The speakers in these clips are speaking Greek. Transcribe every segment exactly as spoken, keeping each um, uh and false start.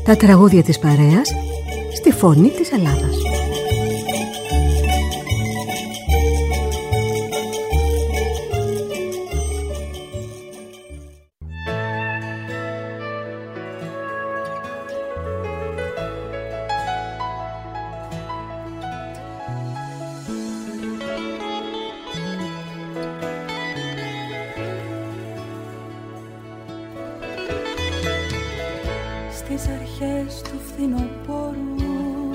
Τα τραγούδια της παρέας στη φωνή της Ελλάδας. Στις αρχές του φθινοπόρου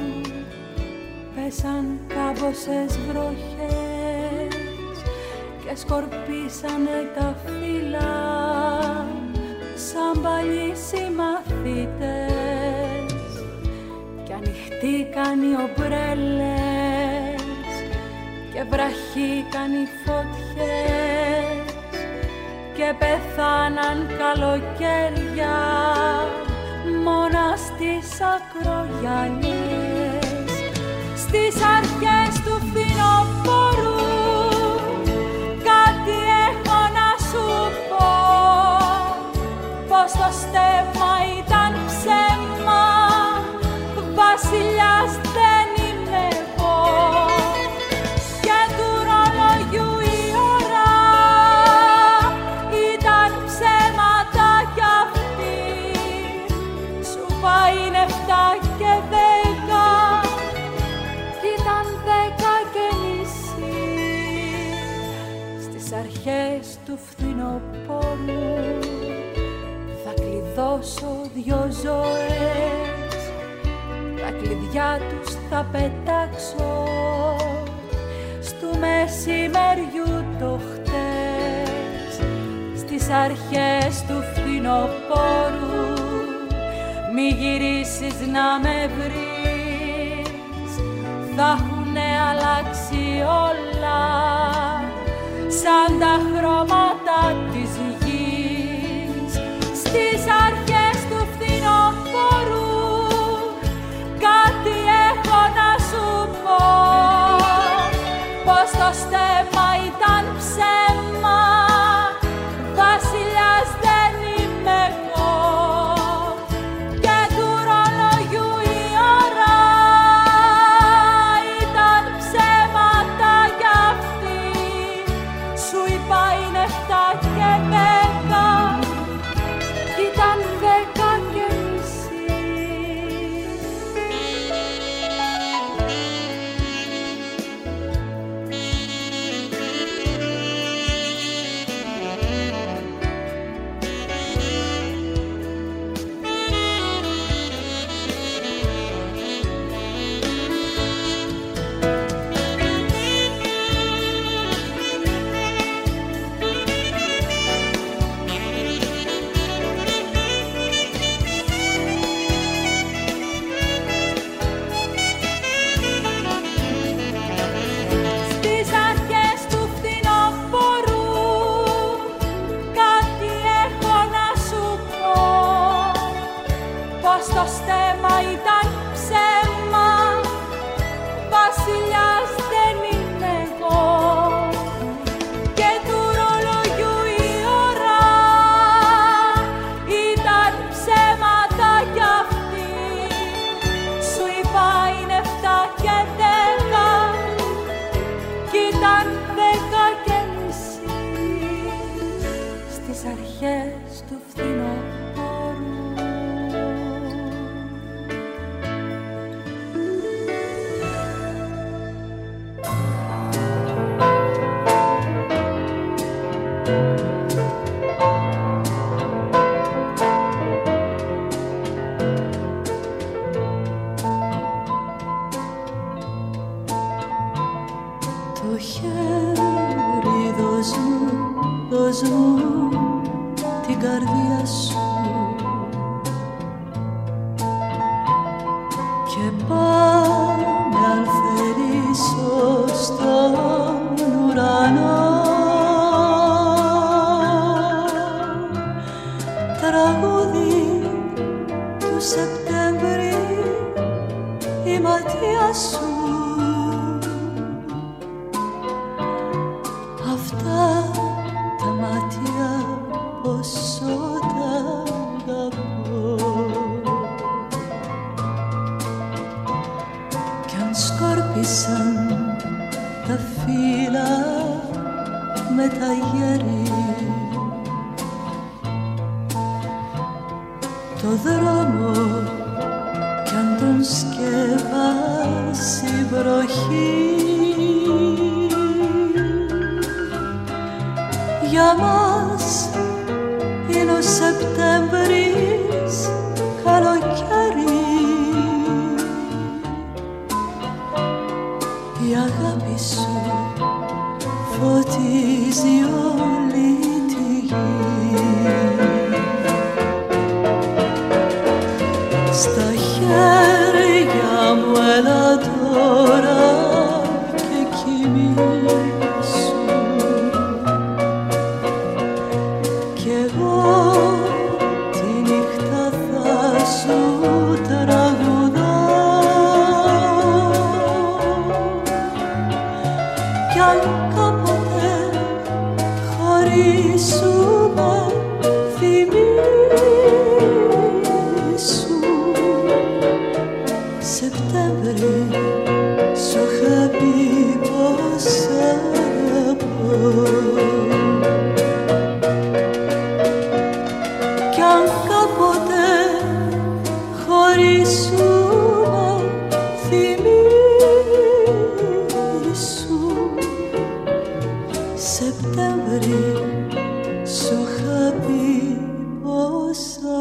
πέσαν κάμποσες βροχές και σκορπίσανε τα φύλλα σαν παλιοί συμμαθητές κι ανοιχτήκαν οι ομπρέλες και βραχήκαν οι φωτιές και πεθάναν καλοκαίρια μόνα στις ακρογιαλιές. Στις αρχές του φθινοπόρου κάτι έχω να σου πω, πως το στέμμα ήταν ψέμα, βασιλιάς δεν είμαι εγώ και του ρολογιού η ώρα ήταν ψέματα κι αυτή. Είναι εφτά και δέκα κι ήταν δέκα και μισή. Στις αρχές του φθινοπόρου θα κλειδώσω δυο ζωές, τα κλειδιά τους θα πετάξω στου μεσημεριού το χτες. Στις αρχές του φθινοπόρου μη γυρίσεις να με βρεις, θα έχουνε αλλάξει όλα σαν τα χρώματα της γης. Στις αρχές του φθινοπόρου κάτι έχω να σου πω, πως το στέμμα ήταν ψέμα, βασιλιάς δεν είμαι εγώ. Το στέμμα ήταν ψέμα, βασιλιάς δεν είμαι εγώ και του ρολογιού η ώρα ήταν ψέματα κι αυτή. Σου είπα είναι εφτά και δέκα κι ήταν δέκα και μισή. Στις αρχές του φθινοπόρου την καρδιά σου και πάμε αν θερήσω στον ουρανό. Τραγούδι του Σεπτέμβρη η ματιά σου, αυτά τα μάτια πόσο τα αγαπώ. σκόρπισαν τα φύλλα με τα γέρι. Το δρόμο κι αν τον σκεπάσει βροχή, για μας είναι ο Σεπτέμβρης καλοκαίρι. Η αγάπη σου φωτίζει όλη τη γη. Στα χέρια μου έλα τώρα και κοιμήσου, κι εγώ τη νύχτα θα σου τραγουδάω. Κι αν κάποτε χωρίσουμε θυμήσου, Σεπτέμβρη σου είχα πει πως αγαπώ. Κι αν κάποτε χωρίσουμε θυμήσου, Σεπτέμβρη σου είχα πει πως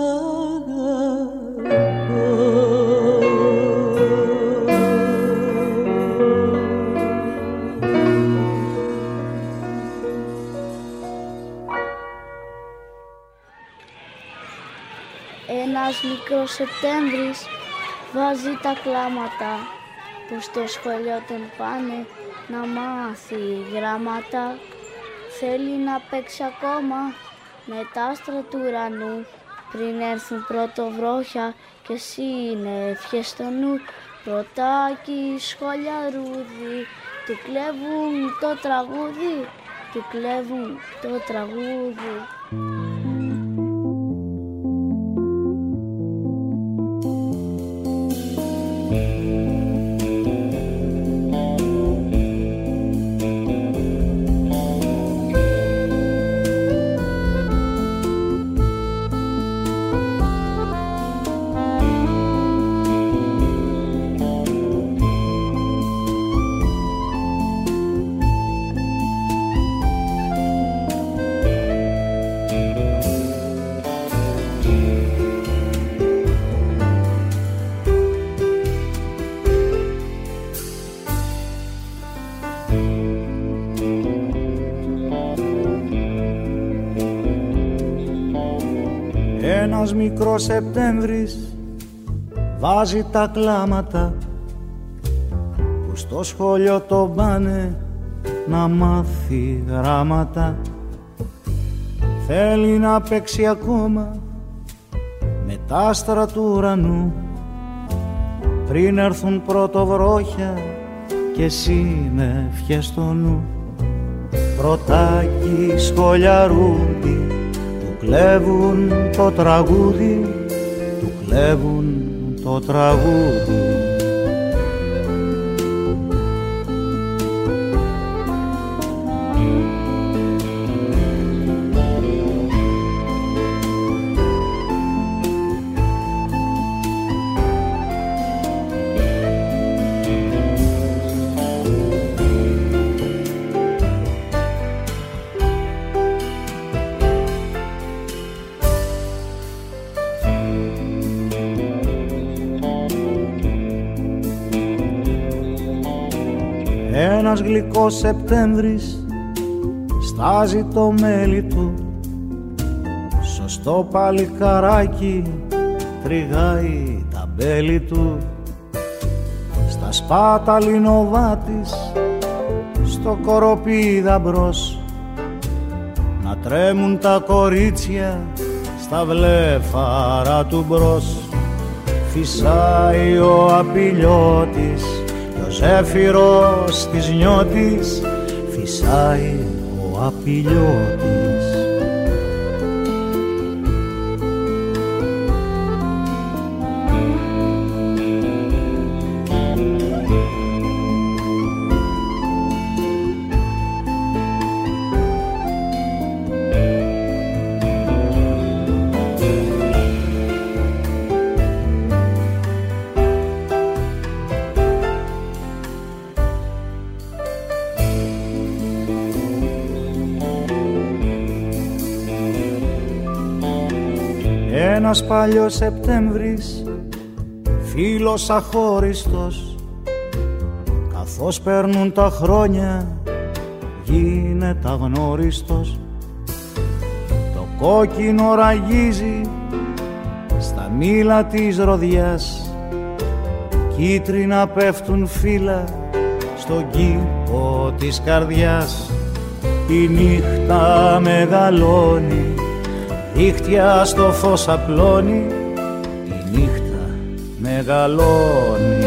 αγαπώ. Ένας μικρός Σεπτέμβρης βάζει τα κλάματα που στο σχολείο τον πάνε να μάθει γράμματα. Θέλει να παίξει ακόμα με τα άστρα του ουρανού πριν έρθουν πρωτοβρόχια και συννεφιές στο νου. Πρωτάκι σχολιαρούδι, του κλέβουν το τραγούδι, του κλέβουν το τραγούδι. Ένας μικρός Σεπτέμβρης βάζει τα κλάματα που στο σχολείο τον πάνε να μάθει γράμματα. Θέλει να παίξει ακόμα με τα άστρα του ουρανού πριν έρθουν πρωτοβρόχια και συννεφιές στο νου. Πρωτάκι σχολιαρούδι, του κλέβουν το τραγούδι, του κλέβουν το τραγούδι. Ένας γλυκός Σεπτέμβρης στάζει το μέλι του, σωστό παλικαράκι τριγάει τα μπέλη του. Στα σπάτα λινοβάτης, στο κοροπίδα μπρος, να τρέμουν τα κορίτσια στα βλέφαρα του μπρος. Φυσάει ο απειλιώτης, ο ζέφυρος της νιώτης, φυσάει ο απειλιώτης. Ένας παλιός Σεπτέμβρης, φίλος αχώριστος, καθώς περνούν τα χρόνια γίνεται αγνώριστος. Το κόκκινο ραγίζει στα μήλα της ροδιάς, κίτρινα πέφτουν φύλλα στον κήπο της καρδιάς. Η νύχτα μεγαλώνει, δίχτυα στο φως απλώνει, η νύχτα μεγαλώνει.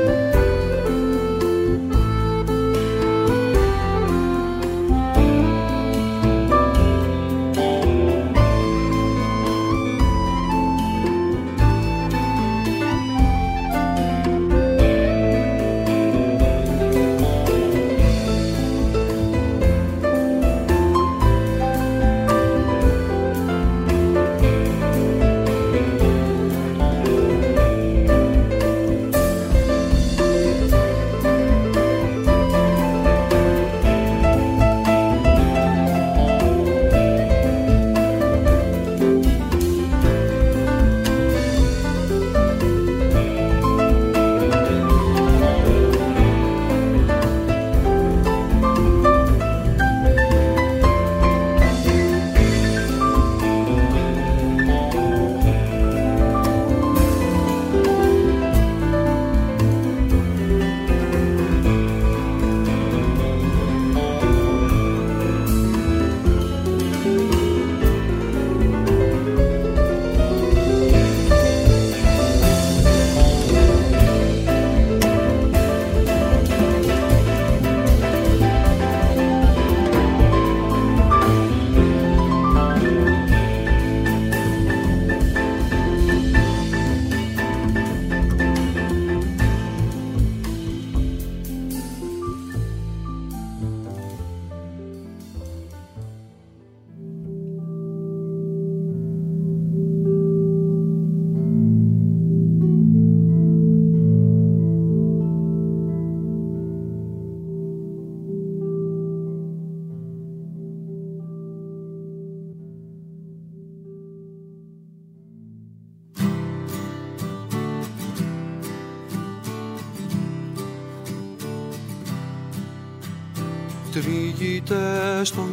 Τριγητές των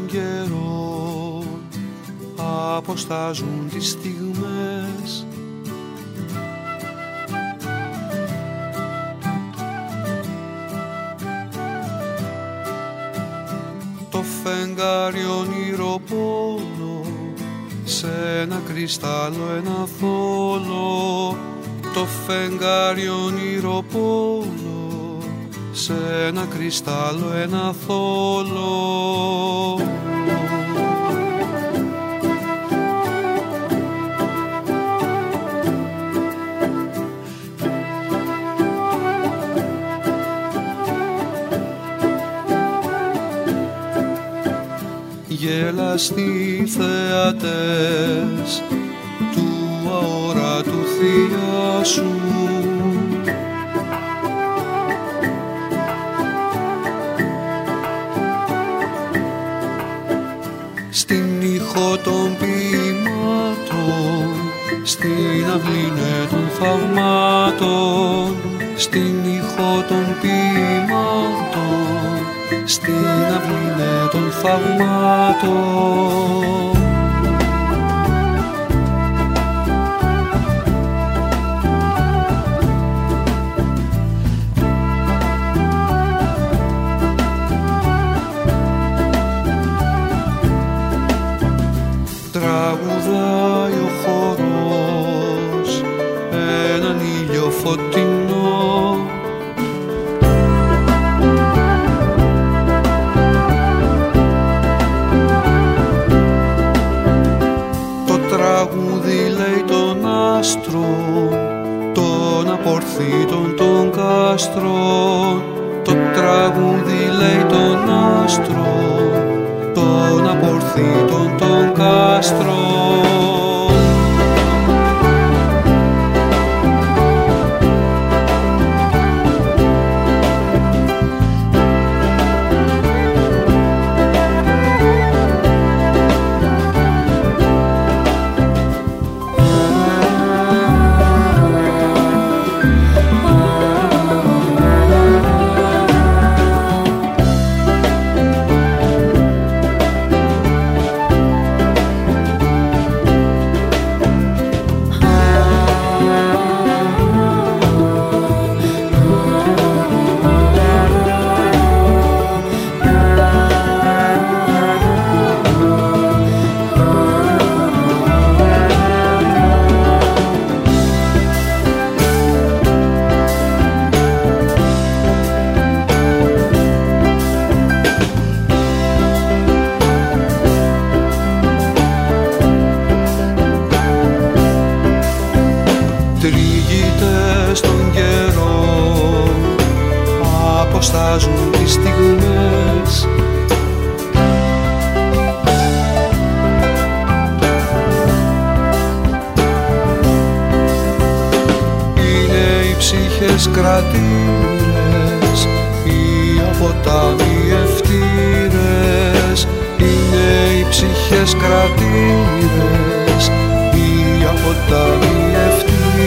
καιρών αποστάζουν τις στιγμές, το φεγγάρι όνειρο πόλο σε ένα κρυστάλλο ένα θόλο, το φεγγάρι όνειρο πόλο σε ένα κρυστάλλο ένα θόλο. Γελαστοί θεατές του αόρατου θειάσου, στην ήχο των ποιημάτων, στην αυλήνε των θαυμάτων, στην ήχο των ποιημάτων, στην αυλήνε των θαυμάτων. Τραγουδάει ο χορός έναν ήλιο φωτεινό, το τραγούδι λέει των άστρων, των απορθήτων των κάστρων, το τραγούδι λέει των άστρων, των απορθήτων των κάστρων. δοξάζουν τις στιγμές. Είναι οι ψυχές κρατήρες, οι αποταμιευτήρες. Είναι οι ψυχές κρατήρες, οι αποταμιευτήρες.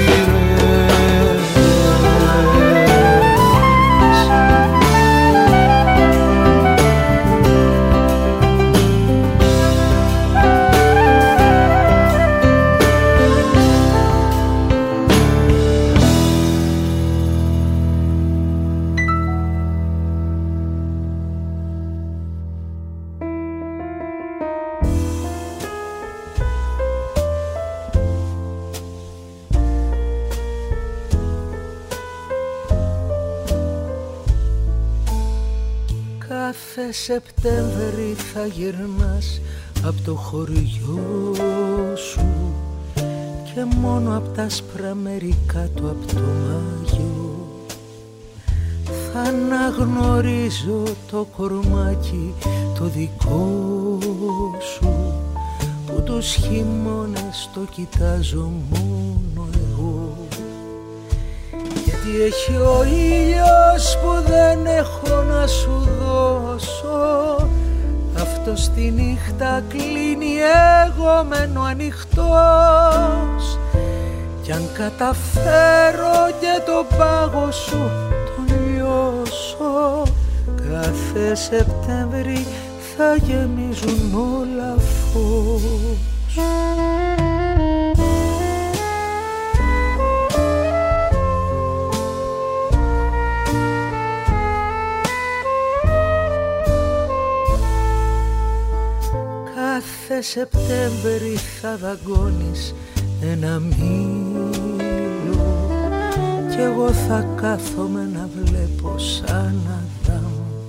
Κάθε Σεπτέμβρη θα γυρνάς απ' το χωριό σου και μόνο απ' τα άσπρα μέρη κάτω απ' το Μάγιο θα αναγνωρίζω το κορμάκι το δικό σου που τους χειμώνες το κοιτάζω μόνο εγώ. Γιατί έχει ο ήλιος που δεν έχω να σου δώσω, αυτό στη νύχτα κλείνει, εγώ μένω ανοιχτός. Κι αν καταφέρω και το πάγο σου τον λιώσω, κάθε Σεπτέμβρη θα γεμίζουν όλα φως. Κάθε Σεπτέμβρη θα δαγκώνεις ένα μήλο κι εγώ θα κάθομαι να βλέπω σαν Αδάμ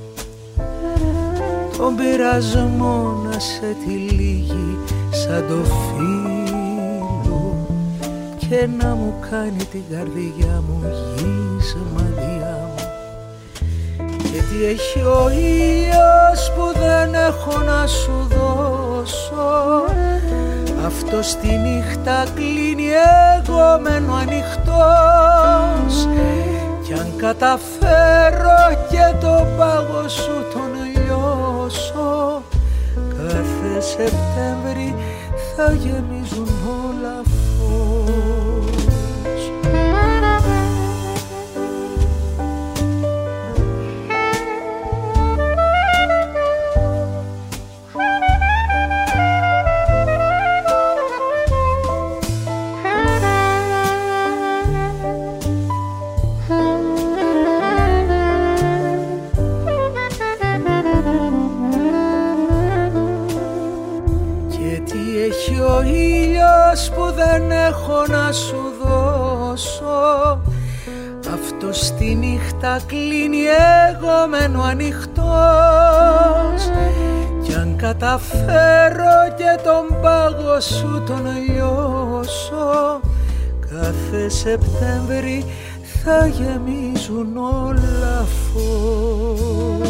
τον πειρασμό να σε τυλίγει σαν το φύλλο και να μου κάνει την καρδιά μου γυσμαδιά μου. Γιατί έχει ο ήλιος που δεν έχω να σου δώσω, αυτό στη νύχτα κλείνει, εγώ μένω ανοιχτός. Κι αν καταφέρω και το πάγο σου τον λιώσω, κάθε Σεπτέμβρη θα γεμίζουν όλα φως. Ο ήλιος που δεν έχω να σου δώσω, αυτό στη νύχτα κλείνει, εγώ μένω ανοιχτός. Κι αν καταφέρω και τον πάγο σου τον λιώσω, κάθε Σεπτέμβρη θα γεμίζουν όλα φως.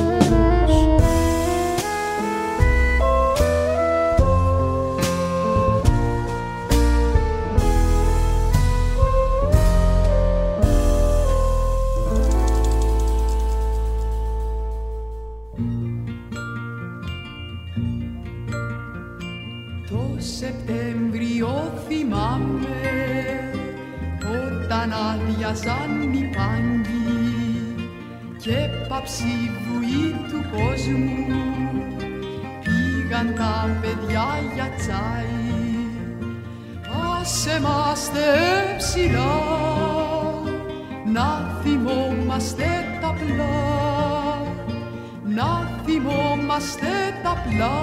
Σεπτέμβριο θυμάμαι όταν άδειαζαν οι πάγκοι και πάψη βουή του κόσμου πήγαν τα παιδιά για τσάι. Ας είμαστε ψηλά να θυμόμαστε τα πλά, να θυμόμαστε τα πλά.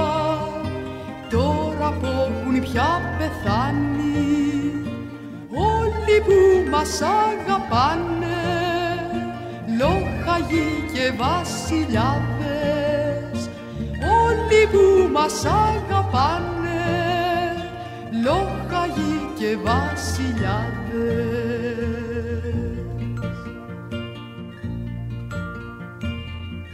Τώρα που έχουν πια πεθάνει όλοι που μας αγαπάνε, λόχαγοι και βασιλιάδες, όλοι που μας αγαπάνε, λόχαγοι και βασιλιάδες.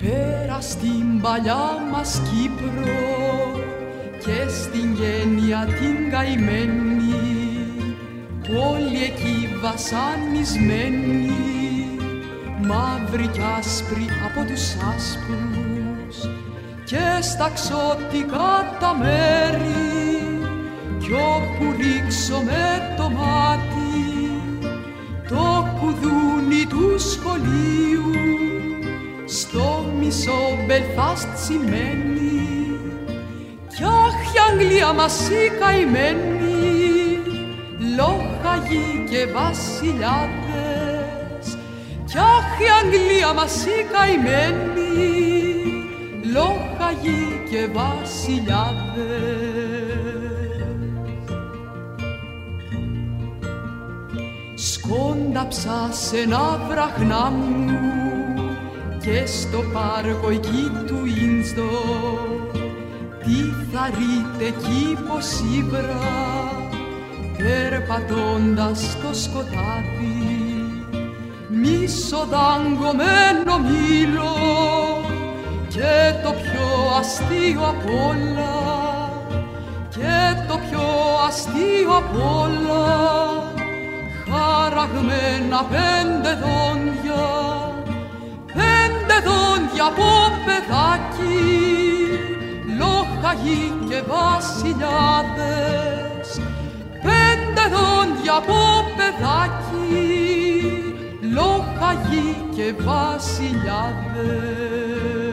Πέρα στην παλιά μας Κύπρο και στην γένεια την καημένη, όλοι εκεί βασανισμένοι, μαύροι κι άσπροι από τους άσπρους, και στα ξωτικά τα μέρη, κι όπου ρίξω με το μάτι το κουδούνι του σχολείου, στο μισό Μπελφάστ σημαίνει, κι αχ η Αγγλία μας η καημένη, λόχαγοι και βασιλιάδες, κι αχ η Αγγλία μας η καημένη, λόχαγοι και βασιλιάδες. Σκόνταψα σε ένα βραχνά μου και στο πάρκο εκεί του Ίνστο, τι θα ρείτε εκεί πως ύβρα, περπατώντας στο σκοτάδι, μισοδαγκωμένο μήλο, και το πιο αστείο απ' όλα, και το πιο αστείο απ' όλα, χαραγμένα πέντε δόντια, πέντε δόντια από παιδάκι, λόχαγοι και βασιλιάδες, πέντε δόντια από παιδάκι, λόχαγοι και βασιλιάδες.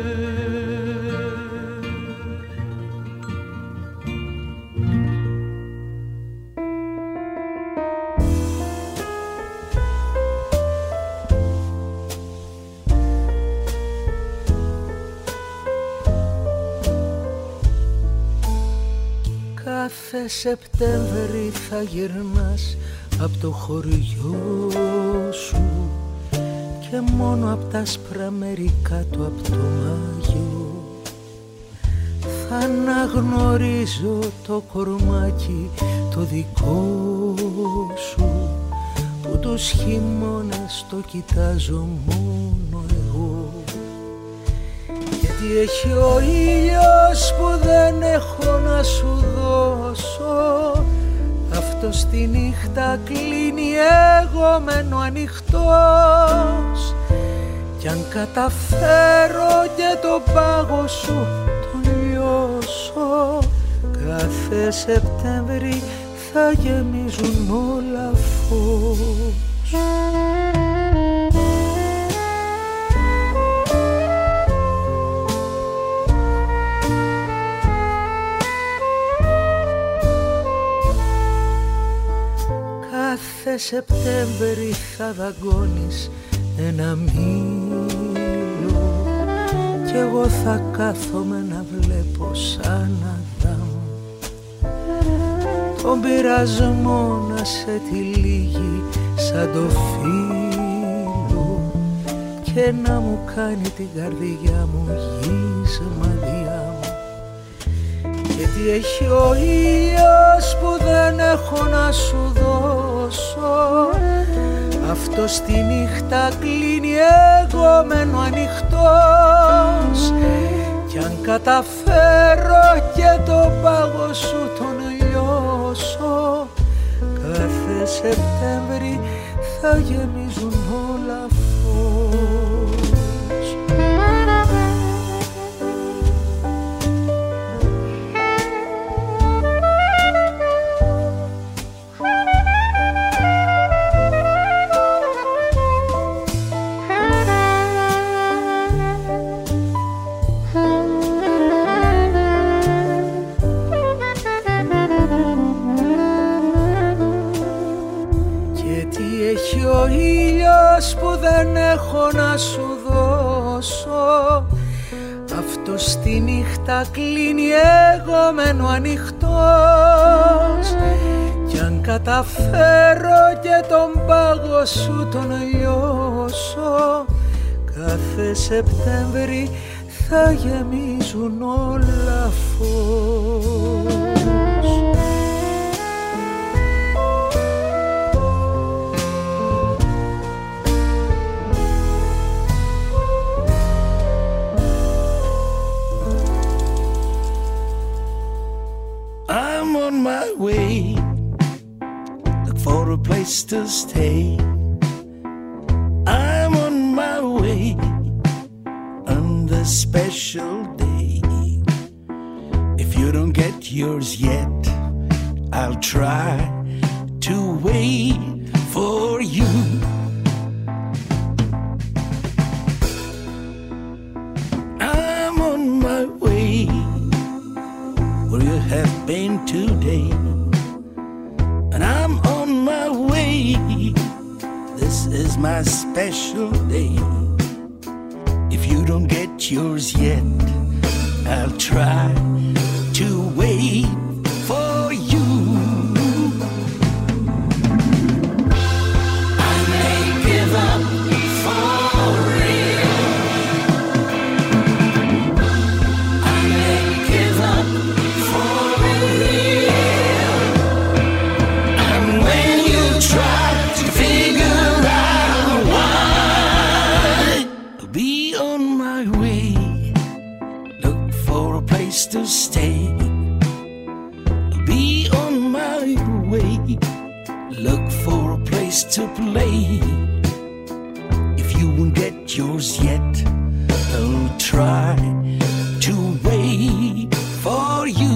Κάθε Σεπτέμβρη θα γυρνάς απ' το χωριό σου και μόνο απ' τα άσπρα μέρη κάτω απ' το Μάγιο θα αναγνωρίζω το κορμάκι το δικό σου, που τους χειμώνες το κοιτάζω μόνο εγώ. Γιατί έχει ο ήλιος που δεν έχω να σου δώσω, αυτό στη νύχτα κλείνει, εγώ μένω ανοιχτός. Κι αν καταφέρω και το πάγο σου τον λιώσω, κάθε Σεπτέμβρη θα γεμίζουν όλα φως. Κάθε Σεπτέμβρη θα δαγκώνεις ένα μήλο κι εγώ θα κάθομαι να βλέπω σαν Αδάμ τον πειρασμό να σε τυλίγει σαν το φύλλο και να μου κάνει την καρδιά μου γυσμαδιά μου. Γιατί έχει ο ήλιος που δεν έχω να σου δώσω, αυτό στη νύχτα κλείνει, εγώ μένω ανοιχτός. Κι αν καταφέρω και το πάγο σου τον λιώσω, κάθε Σεπτέμβρη θα γεμίζουν όλα φως. Ο ήλιος που δεν έχω να σου δώσω, αυτό στη νύχτα κλείνει, εγώ μένω ανοιχτός. Κι αν καταφέρω και τον πάγο σου τον λιώσω, κάθε Σεπτέμβρη θα γεμίζουν όλα φως. way. Look for a place to stay. I'm on my way on this special day. If you don't get yours yet, I'll try to wait for you. I'm on my way where you have been today, and I'm on my way. This is my special day. If you don't get yours yet, I'll try to wait for you. I may give up for real. I may give up for real. And when you try to figure out why, I'll be on my way. Look for a place to stay. I'll be on my way. Look for a place to play. If you won't get yours yet, I'll try to wait for you.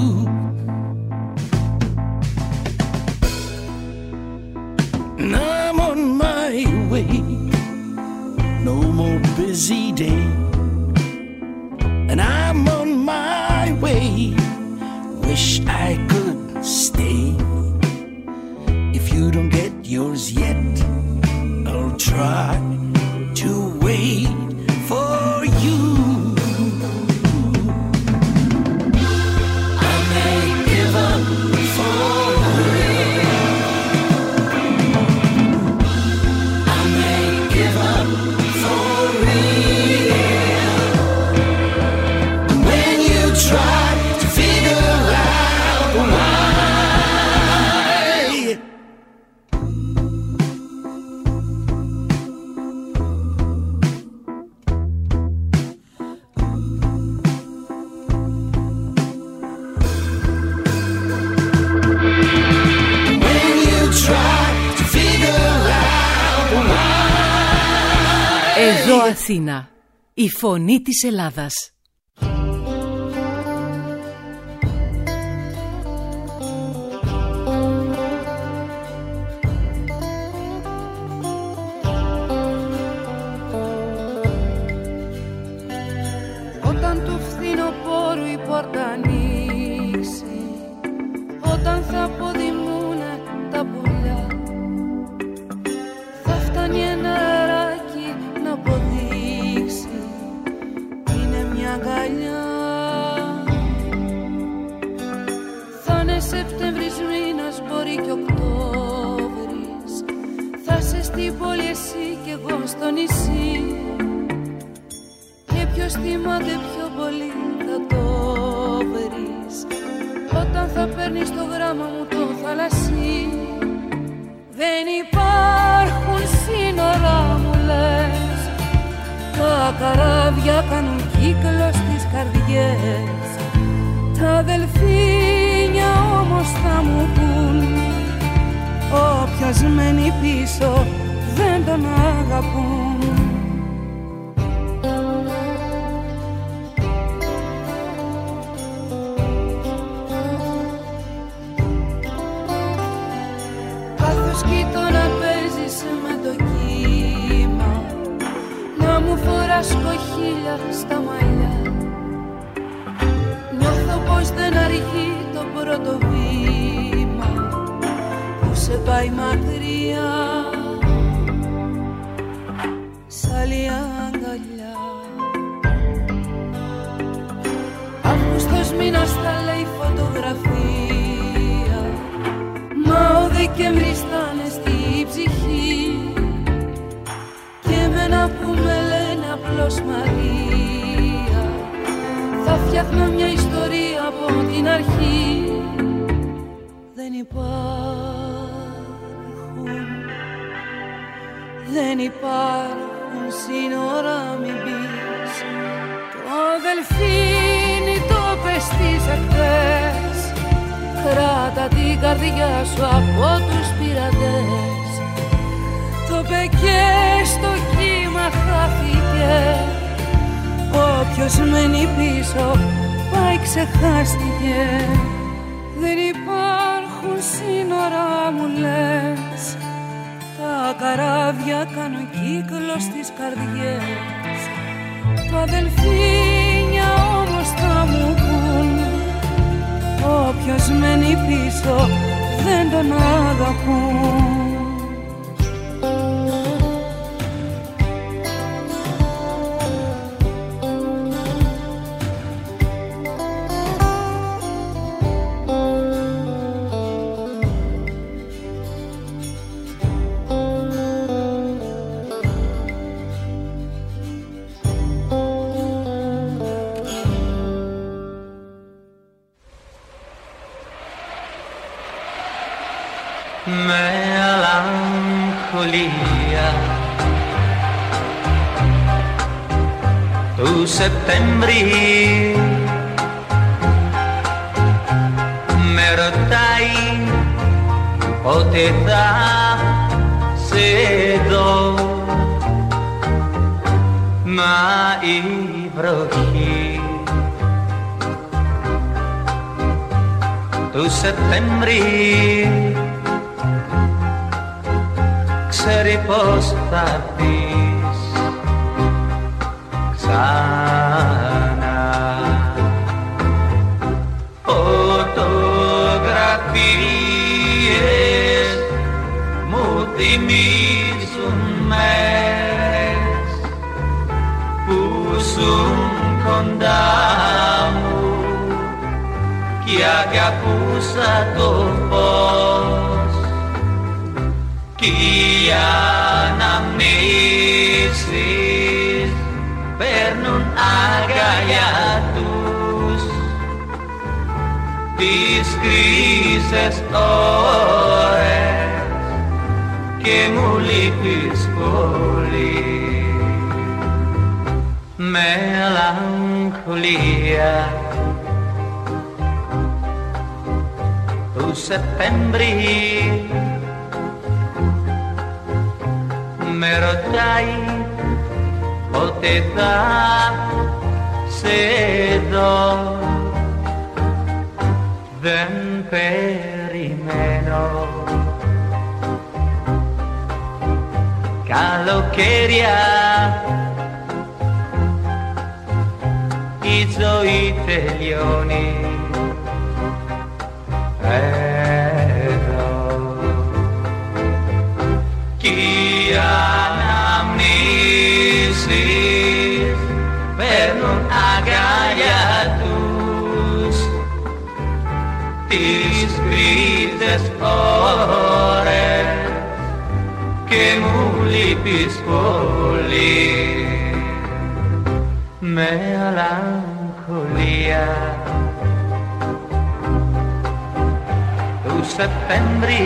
And I'm on my way. No more busy day. And I'm on my way. Wish I could stay. If you don't get yours yet, I'll try to wait for you. I may give up for real. I may give up for real. When you try to figure out why. When you try to figure out why. Εδώ Αθήνα, η φωνή της Ελλάδας. Όταν του φθινοπόρου η πόρτα ανοίξει, όταν θα αποδημούνε τα πουλιά, θα φτάνει ένα αεράκι να αποδείξει είναι μια αγκαλιά. Θα είναι Σεπτέμβρης μήνας, μπορεί και Οκτώβρης, θα είσαι στην πόλη εσύ κι εγώ στο νησί. Και ποιος θυμάται πιο πολύ θα το βρεις, όταν θα παίρνεις το γράμμα μου το θαλασσί. Δεν υπάρχουν σύνορα μου λες, τα καράβια κάνουν κύκλο στις καρδιές. Τα δελφίνια όμως θα μου πουν, όποιος μένει πίσω δεν τον αγαπούν. Σκοχίλια στα μαλλιά, νιώθω πως δεν αργεί το πρώτο βήμα που σε πάει μακριά, σ' άλλη αγκαλιά. Αύγουστος μήνας θα λέει φωτογραφία, μα ο Δεκέμβρης θα είναι στη ψυχή. Και εμένα που με λένε απλώς Μαρία, θα φτιάχνω μια ιστορία από την αρχή. Δεν υπάρχουν, δεν υπάρχουν σύνορα μην πεις. Το δελφίνι το πες τις εχθές, κράτα την καρδιά σου από τους πειρατές. Το πεκέ στο κύμα χάθηκε, όποιος μένει πίσω πάει ξεχάστηκε. Δεν υπάρχουν σύνορα μου λες, τα καράβια κάνουν κύκλο στις καρδιές. Τα αδελφίνια όμως θα μου πουν, όποιος μένει πίσω δεν τον αγαπούν. Melancolia tu settembre me ρωτάει πότε θα σε δω, μα η βροχή του Σεπτέμβρη ξέρει πως θα έρθεις ξανά. Φωτογραφίες μου θυμίζουν μέρες που ζουν κοντά μου κι αγαπούσα το φως κι οι αναμνήσεις παίρνουν αγκαλιά τους τις κρίσες ώρες και μου λείπεις πολύ. Μελαγχολία του Σεπτέμβρη με ρωτάει πότε θα σε δω. Δεν περιμένω καλοκαίρια, η ζωή τελειώνει εδώ κι οι αναμνήσεις παίρνουν αγκαλιά τους τις κρύτες ώρες και μου λείπεις πολύ. Μελαγχολία του Σεπτέμβρη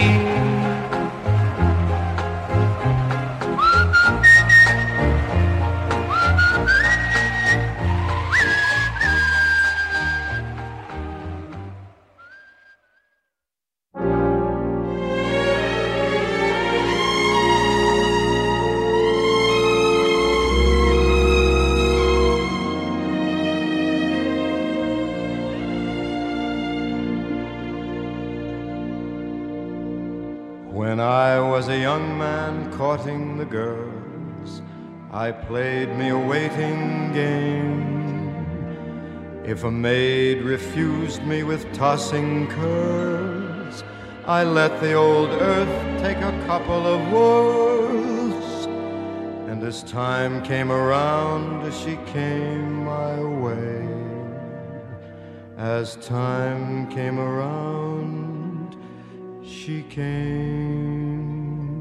When I was a young man courting the girls, I played me a waiting game. If a maid refused me with tossing curls, I let the old earth take a couple of whirls. And as time came around, she came my way. As time came around, she came.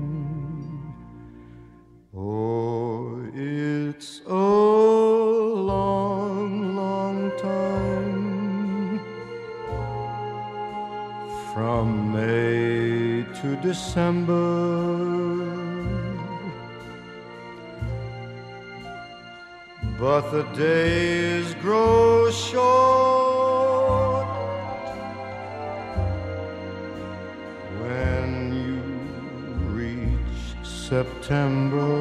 Oh, it's a long, long time from May to December, but the days grow short September.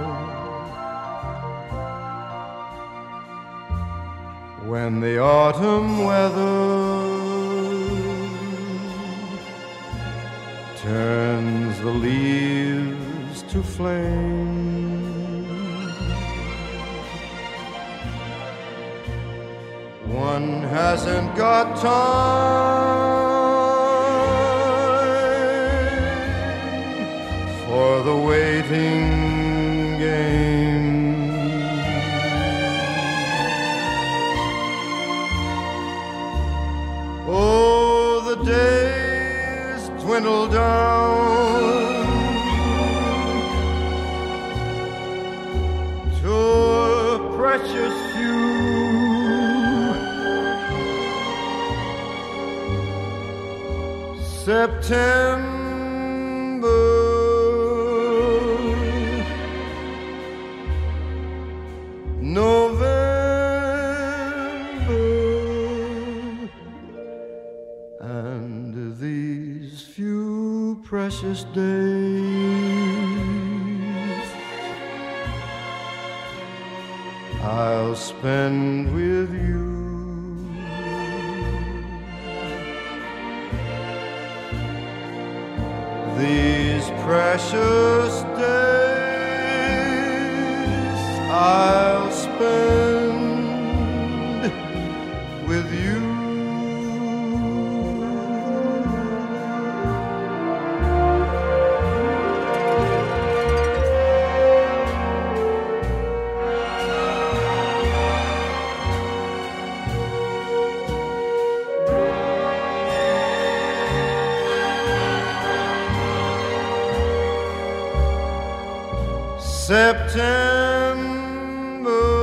When the autumn weather turns the leaves to flame, one hasn't got time for the waiting game. Oh, the days dwindle down to a precious few. September, November, and these few precious days I'll spend with you. These precious days I'll spend with you. September,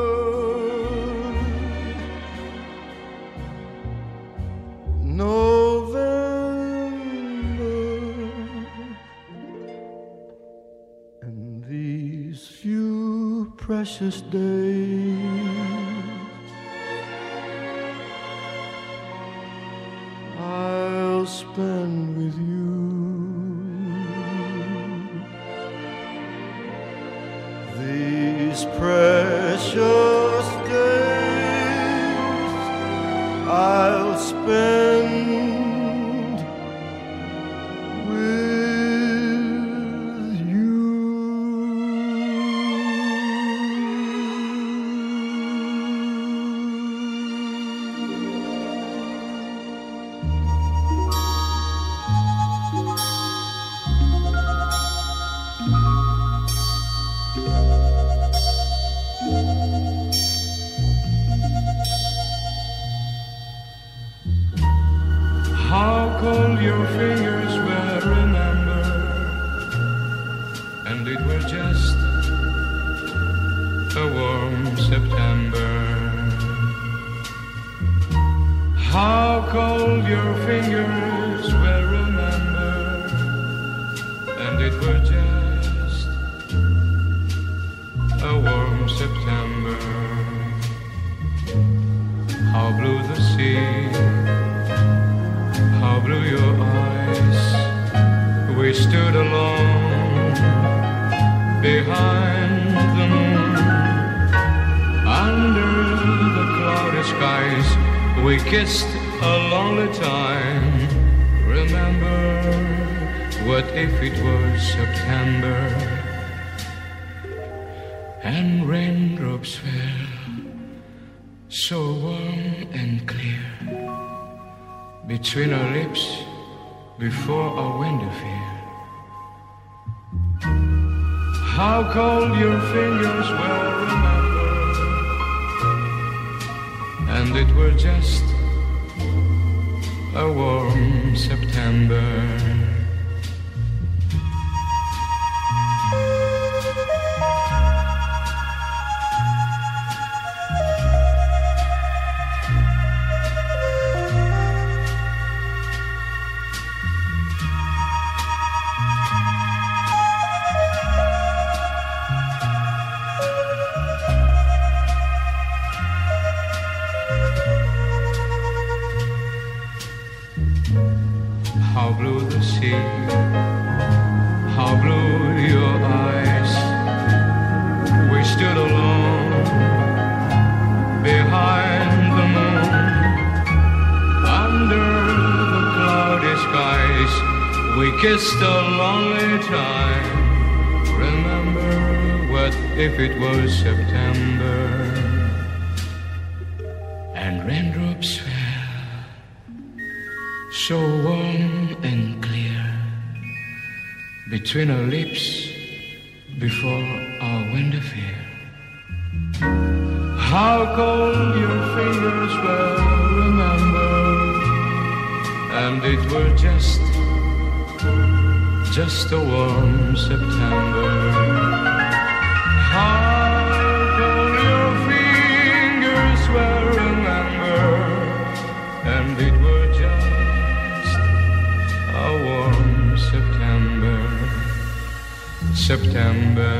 November, and these few precious days I'll spend with you. These precious days I'll spend with you. How cold your fingers were, remember, and it was just a warm September. How cold your fingers were, remember, and it was just a warm September. How blue the sea, how blue your eyes. We stood alone behind the moon. Under the cloudy skies we kissed a lonely time. Remember, what if it was September and raindrops fell so warm and clear between our lips before our window fair. How cold your fingers were, remember, and it were just a warm September. How blue the sea, stood alone behind the moon. Under the cloudy skies we kissed a lonely time. Remember what if it was September and raindrops fell so warm and clear between our lips before our window fair. How cold your fingers were, remember, and it was just, just a warm September. How cold your fingers were, remember, and it was just a warm September. September,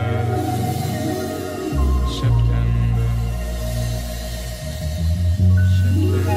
September, September.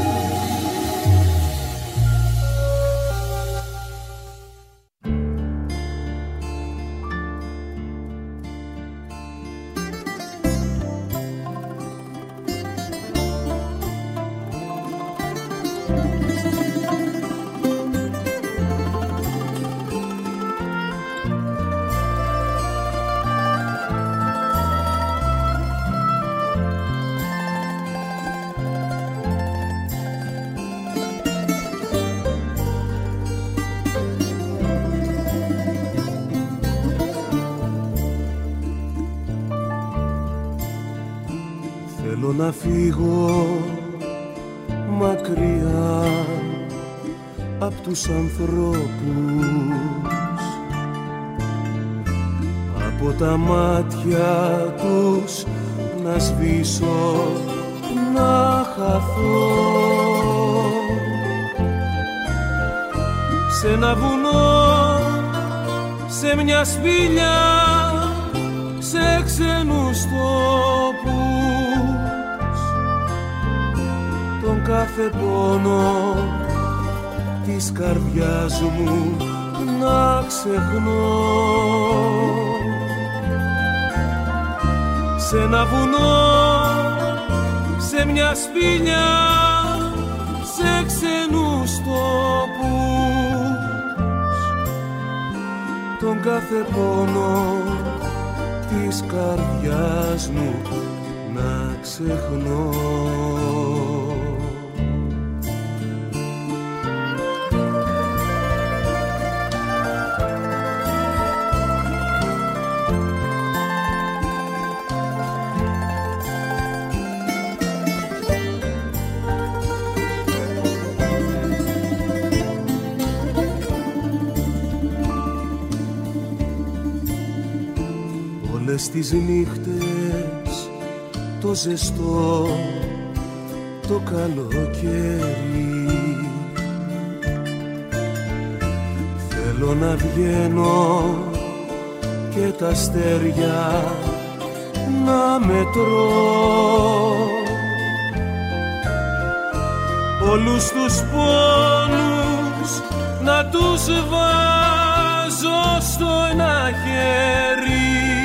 Να φύγω μακριά απ' τους ανθρώπους, από τα μάτια τους να σβήσω, να χαθώ σε ένα βουνό, σε μια σπήλια, σε ξένους τόπους. Τον κάθε πόνο της καρδιάς μου να ξεχνώ, σε ένα βουνό, σε μια σπήλια, σε ξένους τόπους. Τον κάθε πόνο της καρδιάς μου να ξεχνώ. Στις νύχτες το ζεστό το καλοκαίρι θέλω να βγαίνω και τα αστέρια να μετρώ, όλους τους πόνους να τους βάζω στο ένα χέρι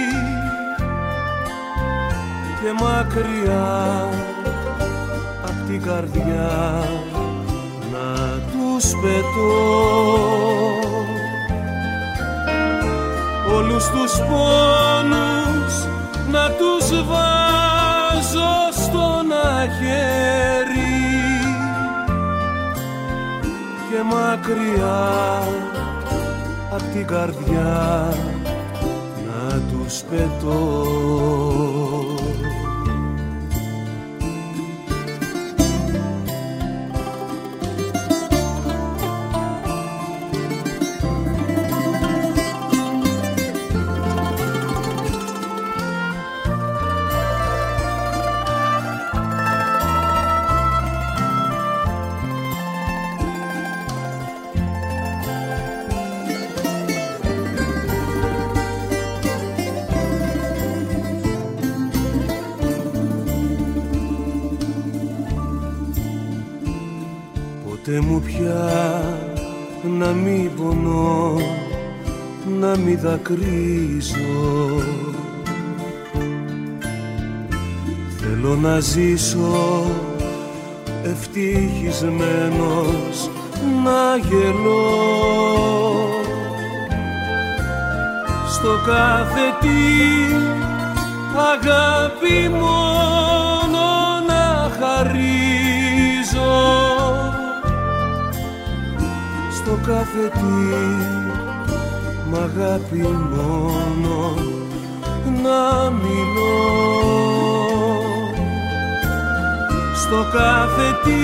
και μακριά απ' την καρδιά να τους πετώ, όλους τους πόνους να τους βάζω στο ένα χέρι και μακριά απ' την καρδιά να τους πετώ. Ποτέ μου πια να μην πονώ, να μην δακρύζω, Θέλω να ζήσω ευτυχισμένος, να γελώ στο κάθε τι, αγάπη μόνο να χαρίζω, στο κάθε τι, μ' αγάπη μόνο να μιλώ, στο κάθε τι,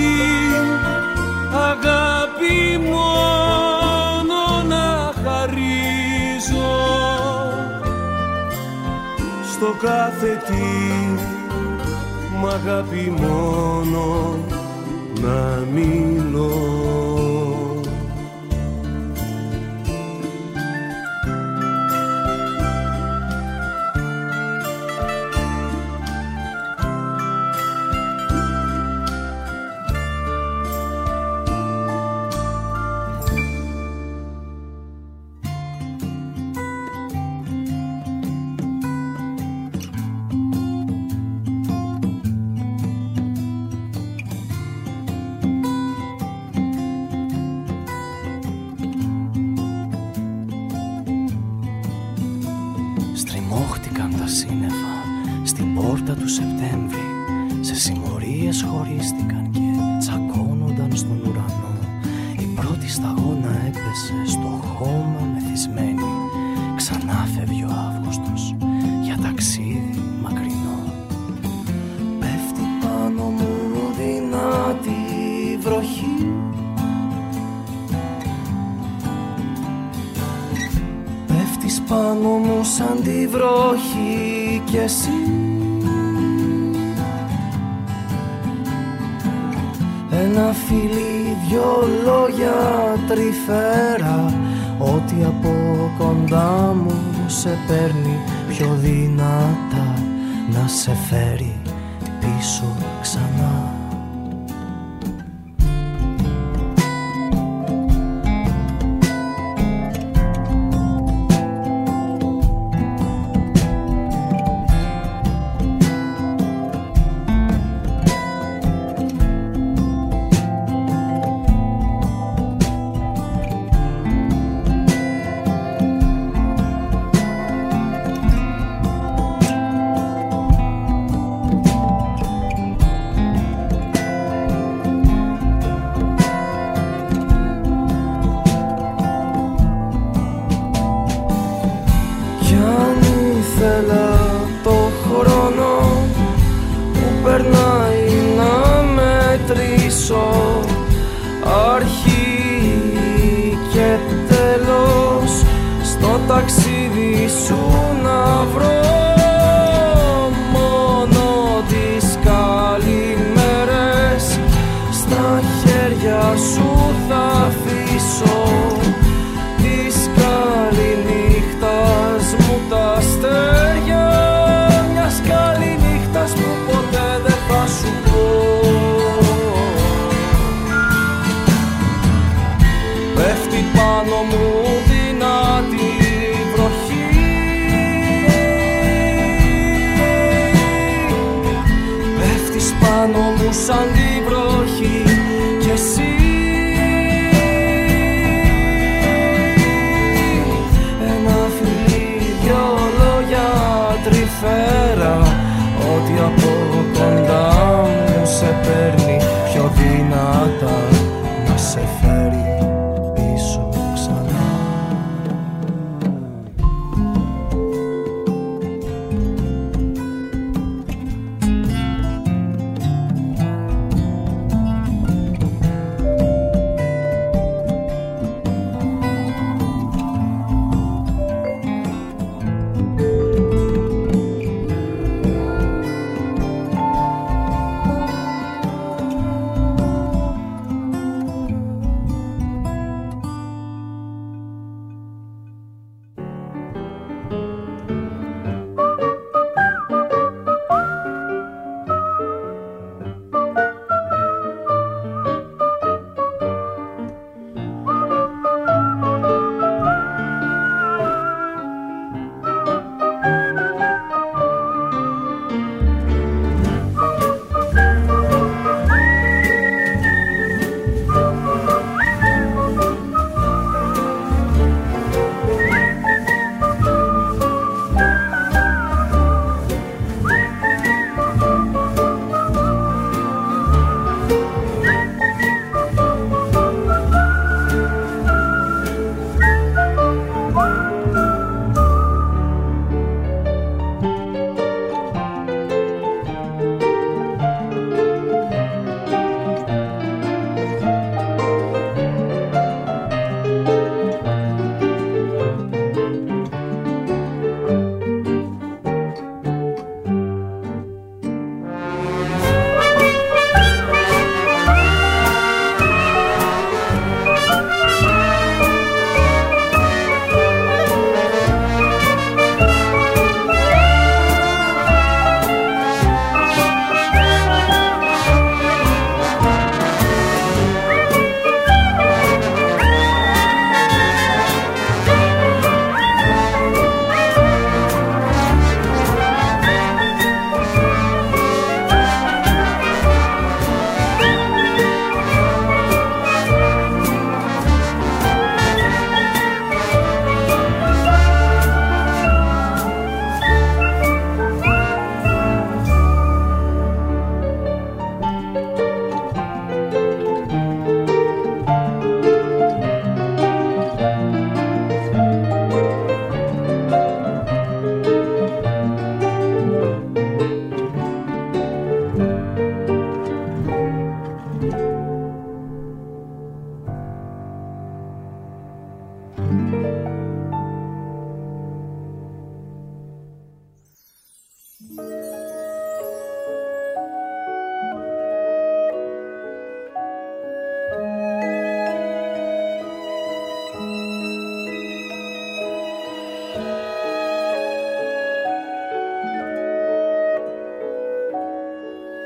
αγάπη μόνο να χαρίζω, στο κάθε τι, μ' αγάπη μόνο να μιλώ. Ένα φιλί, δυο λόγια τρυφέρα, ό,τι από κοντά μου σε παίρνει πιο δυνατά, να σε φέρει πίσω ξανά.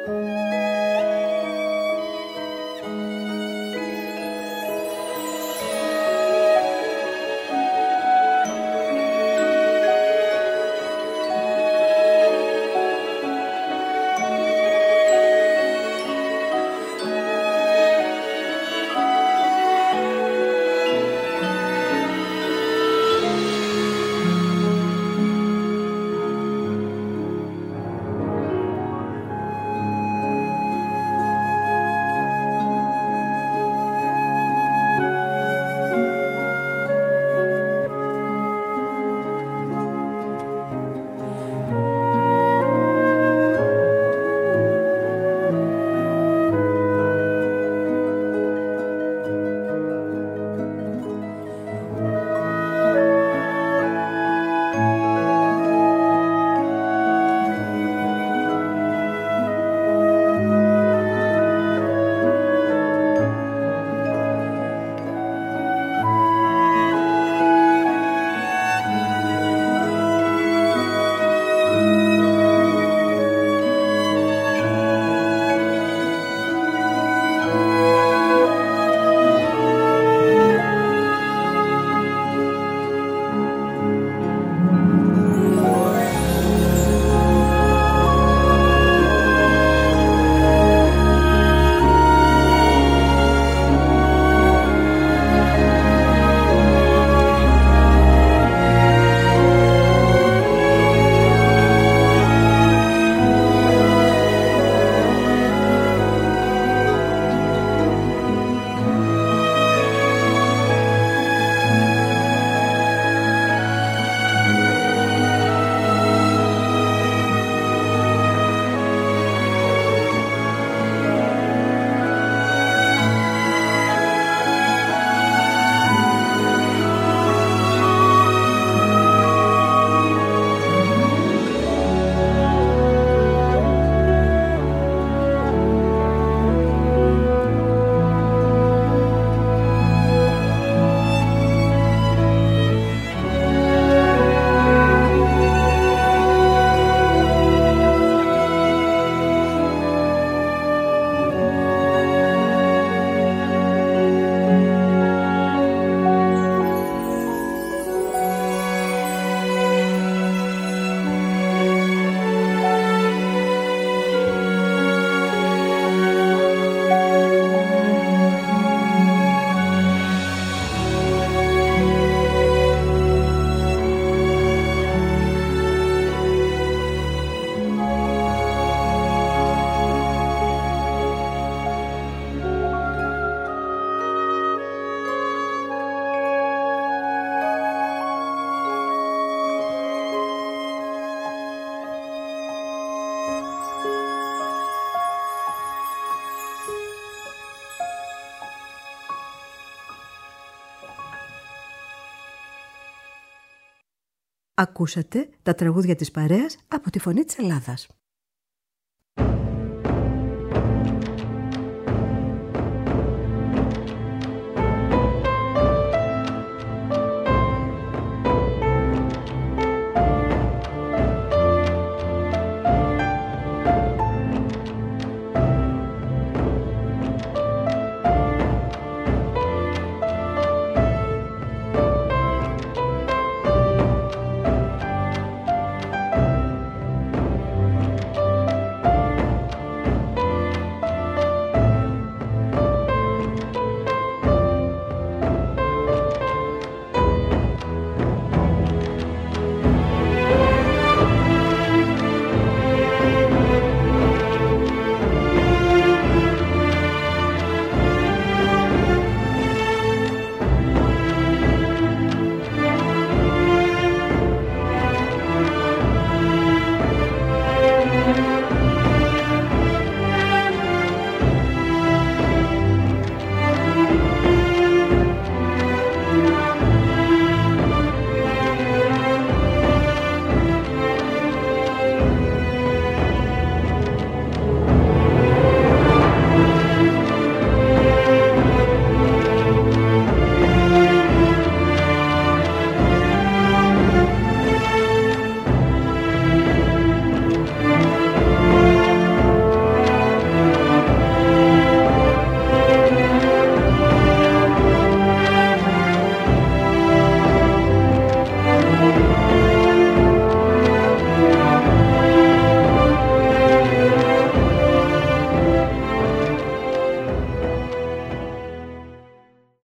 Ακούσατε τα τραγούδια της παρέας από τη Φωνή της Ελλάδας.